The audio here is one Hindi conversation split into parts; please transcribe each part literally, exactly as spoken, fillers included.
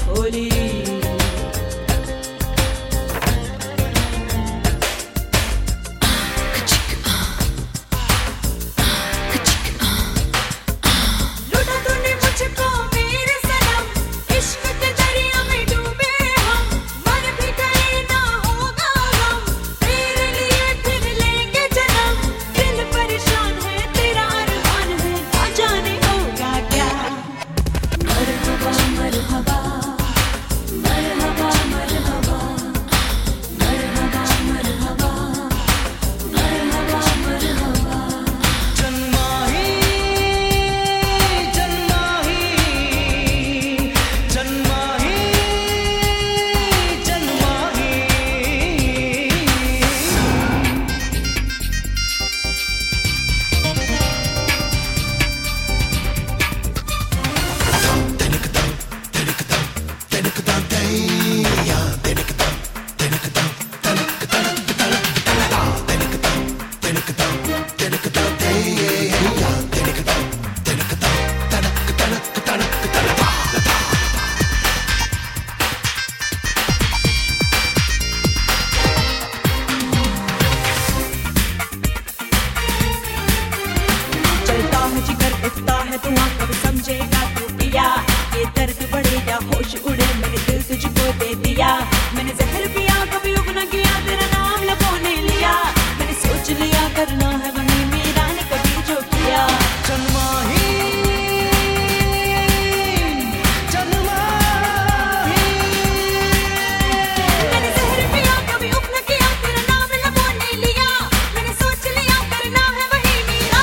खोली। तू कब समझेगा तू पिया, ये दर्द बढ़े या होश उड़े, मैंने दिल तुझको दे दिया। मैंने जहर पिया कभी उगना किया, तेरा नाम लबों ने लिया। मैंने सोच लिया करना है वही मेरा ने कभी जो किया। जन्माही जन्माही मैंने जहर पिया कभी उगना किया, तेरा नाम लबों ने लिया। मैंने सोच लिया करना है वही मेरा।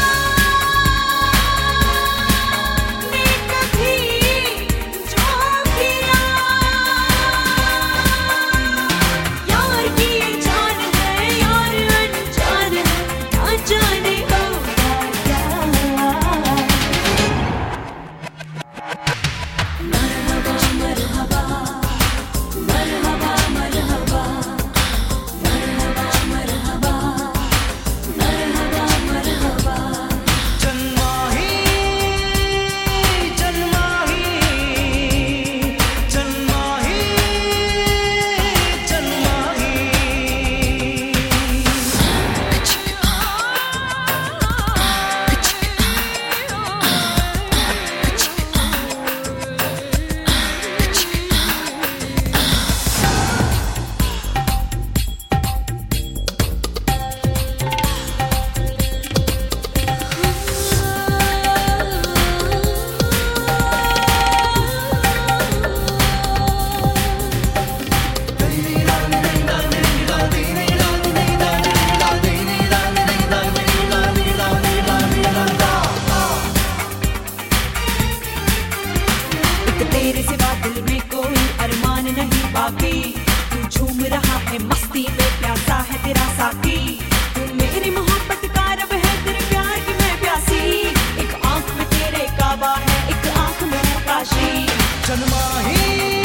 तेरे सिवा दिल में कोई अरमान नहीं बाकी, तू झूम रहा है मस्ती में, प्यासा है तेरा साथी। तू मेरी मोहब्बत का रब है, तेरे प्यार की मैं प्यासी। एक आंख में तेरे काबा है, एक आंख में है काशी। जन्माही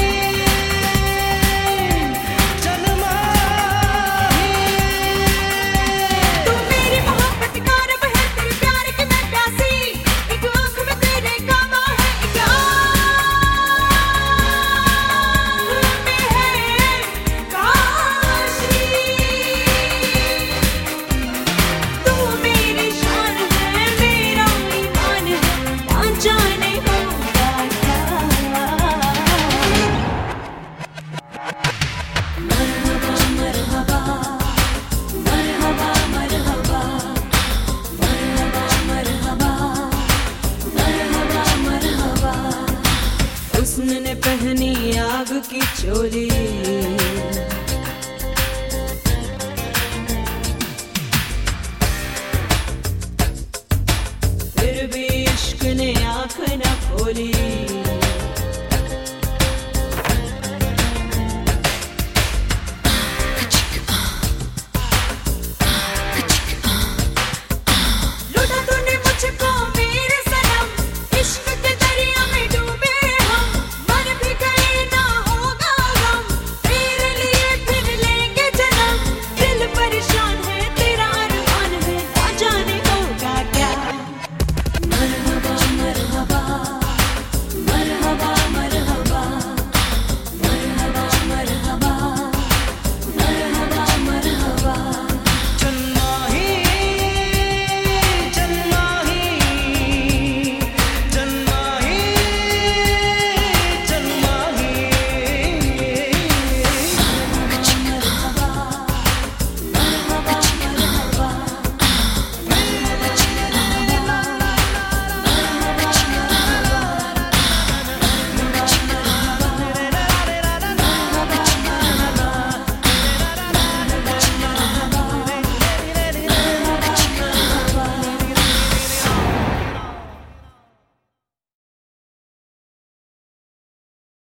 जन्माही तू मेरी मोहब्बत का रब है, तेरे प्यार की मैं प्यासी। एक आंख में तेरे काबा है, एक उसने पहनी आग की चोली, फिर भी इश्क ने आँख न खोली।